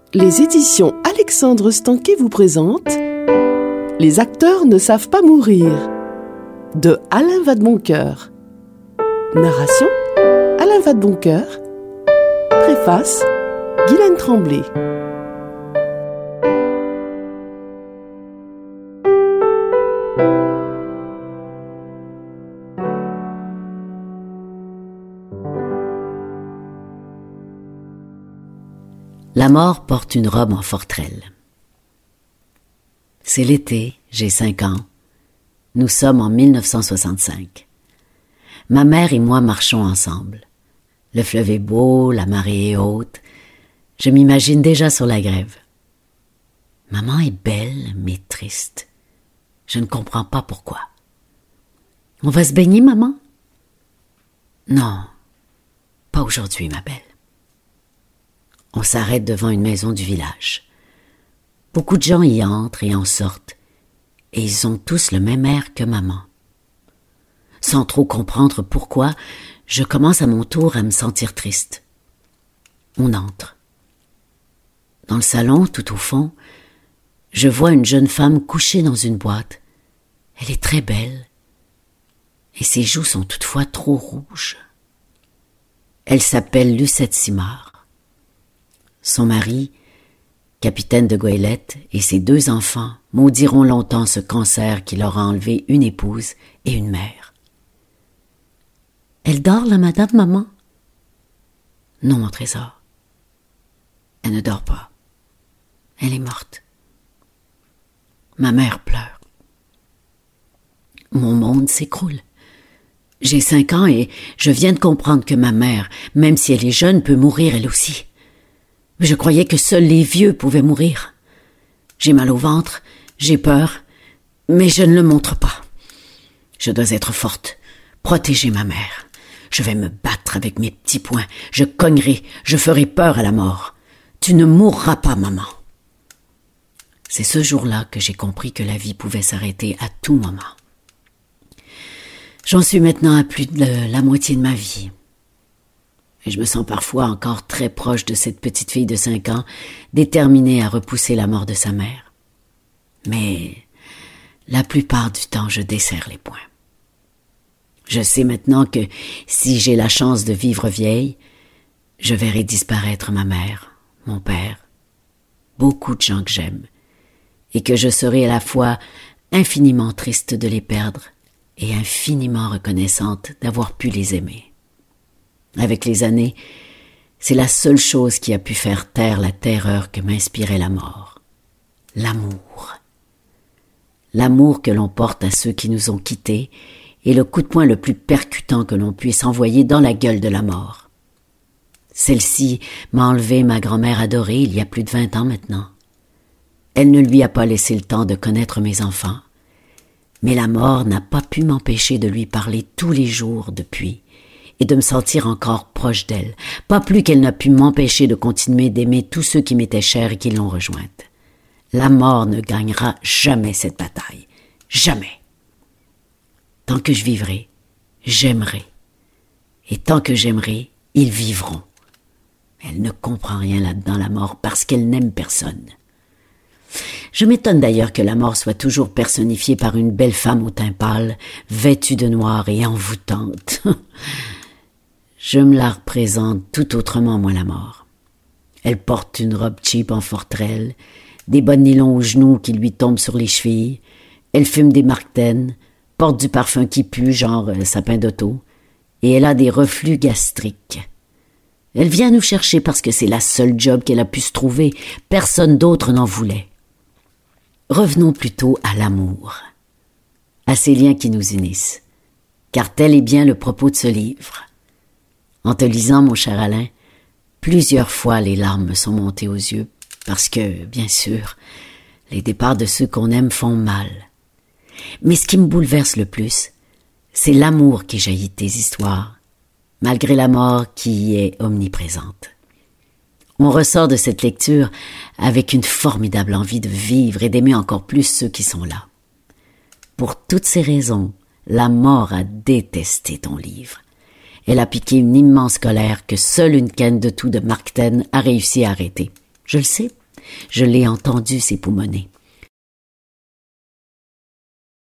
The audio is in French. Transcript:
Les éditions Alexandre Stanquet vous présentent Les acteurs ne savent pas mourir de Alain Vadeboncoeur. Narration Alain Vadeboncoeur. Préface Guylaine Tremblay. La mort porte une robe en forterelle. C'est l'été, j'ai 5 ans. Nous sommes en 1965. Ma mère et moi marchons ensemble. Le fleuve est beau, la marée est haute. Je m'imagine déjà sur la grève. Maman est belle, mais triste. Je ne comprends pas pourquoi. On va se baigner, maman? Non, pas aujourd'hui, ma belle. On s'arrête devant une maison du village. Beaucoup de gens y entrent et en sortent, et ils ont tous le même air que maman. Sans trop comprendre pourquoi, je commence à mon tour à me sentir triste. On entre. Dans le salon, tout au fond, je vois une jeune femme couchée dans une boîte. Elle est très belle, et ses joues sont toutefois trop rouges. Elle s'appelle Lucette Simard. Son mari, capitaine de goélette, et ses 2 enfants maudiront longtemps ce cancer qui leur a enlevé une épouse et une mère. Elle dort, la madame, maman? Non, mon trésor. Elle ne dort pas. Elle est morte. Ma mère pleure. Mon monde s'écroule. J'ai 5 ans et je viens de comprendre que ma mère, même si elle est jeune, peut mourir elle aussi. Je croyais que seuls les vieux pouvaient mourir. J'ai mal au ventre, j'ai peur, mais je ne le montre pas. Je dois être forte, protéger ma mère. Je vais me battre avec mes petits poings, je cognerai, je ferai peur à la mort. Tu ne mourras pas, maman. C'est ce jour-là que j'ai compris que la vie pouvait s'arrêter à tout moment. J'en suis maintenant à plus de la moitié de ma vie. Et je me sens parfois encore très proche de cette petite fille de 5 ans, déterminée à repousser la mort de sa mère. Mais la plupart du temps, je desserre les poings. Je sais maintenant que si j'ai la chance de vivre vieille, je verrai disparaître ma mère, mon père, beaucoup de gens que j'aime, et que je serai à la fois infiniment triste de les perdre et infiniment reconnaissante d'avoir pu les aimer. Avec les années, c'est la seule chose qui a pu faire taire la terreur que m'inspirait la mort. L'amour. L'amour que l'on porte à ceux qui nous ont quittés est le coup de poing le plus percutant que l'on puisse envoyer dans la gueule de la mort. Celle-ci m'a enlevé ma grand-mère adorée il y a plus de 20 ans maintenant. Elle ne lui a pas laissé le temps de connaître mes enfants, mais la mort n'a pas pu m'empêcher de lui parler tous les jours depuis, et de me sentir encore proche d'elle, pas plus qu'elle n'a pu m'empêcher de continuer d'aimer tous ceux qui m'étaient chers et qui l'ont rejointe. La mort ne gagnera jamais cette bataille. Jamais. Tant que je vivrai, j'aimerai. Et tant que j'aimerai, ils vivront. Elle ne comprend rien là-dedans, la mort, parce qu'elle n'aime personne. Je m'étonne d'ailleurs que la mort soit toujours personnifiée par une belle femme au teint pâle, vêtue de noir et envoûtante. Je me la représente tout autrement, moi, la mort. Elle porte une robe cheap en forterelle, des bas de nylon aux genoux qui lui tombent sur les chevilles, elle fume des markten, porte du parfum qui pue, genre sapin d'auto, et elle a des reflux gastriques. Elle vient nous chercher parce que c'est la seule job qu'elle a pu se trouver, personne d'autre n'en voulait. Revenons plutôt à l'amour, à ces liens qui nous unissent, car tel est bien le propos de ce livre. En te lisant, mon cher Alain, plusieurs fois les larmes me sont montées aux yeux, parce que, bien sûr, les départs de ceux qu'on aime font mal. Mais ce qui me bouleverse le plus, c'est l'amour qui jaillit de tes histoires, malgré la mort qui y est omniprésente. On ressort de cette lecture avec une formidable envie de vivre et d'aimer encore plus ceux qui sont là. Pour toutes ces raisons, la mort a détesté ton livre. Elle a piqué une immense colère que seule une canne de tout de markten a réussi à arrêter. Je le sais, Je l'ai entendu s'époumoner.